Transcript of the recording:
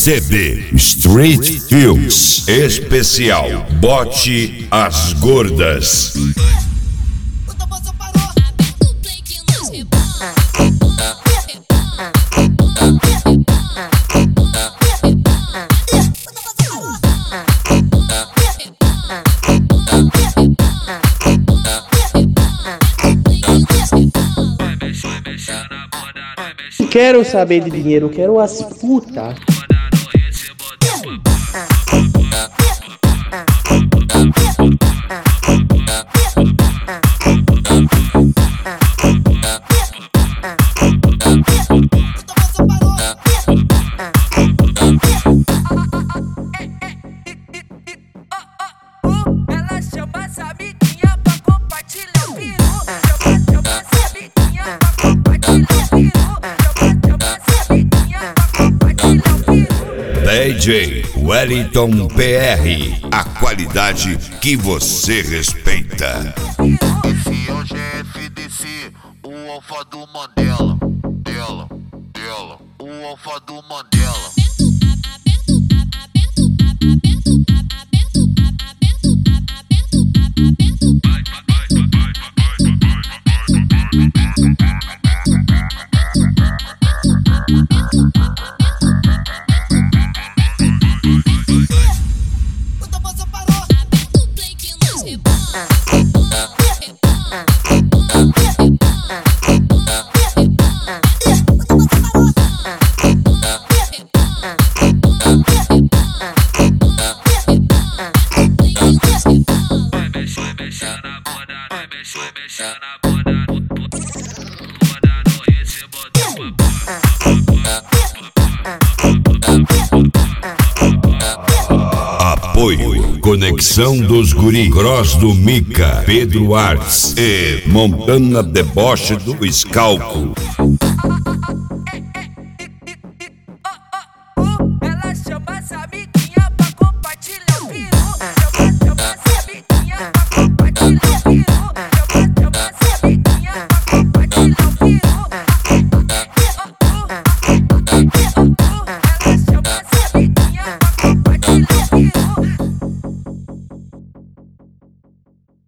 CD Street Films especial Bote as Gordas. Não quero saber de dinheiro, quero as putas. Ela chama essa amiguinha pra compartilhar o peru. Chama essa amiguinha pra compartilhar o peru. DJ Wellington PR, a qualidade que você respeita. Esse é o GFDC, o alfa do Mandela. O alfa do Mandela. Apoio Conexão dos Guri, Cross do Mica, Pedro Arts e Montana Deboche do Escalco.